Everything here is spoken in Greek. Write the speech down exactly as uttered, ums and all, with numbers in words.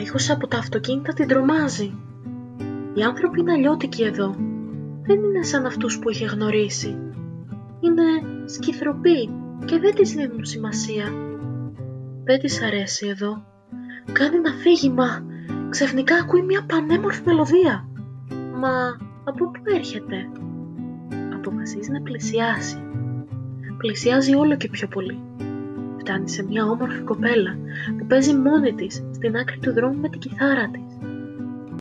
ήχος από τα αυτοκίνητα την τρομάζει. Οι άνθρωποι είναι αλλιώτικοι εδώ. Δεν είναι σαν αυτούς που είχε γνωρίσει. Είναι σκυθροποί και δεν της δίνουν σημασία. Δεν της αρέσει εδώ. Κάνει ένα αφήγημα. Ξαφνικά ακούει μια πανέμορφη μελωδία. Μα από πού έρχεται? Αποφασίζει να πλησιάσει. Πλησιάζει όλο και πιο πολύ. Φτάνει σε μια όμορφη κοπέλα που παίζει μόνη της στην άκρη του δρόμου με την κιθάρα της.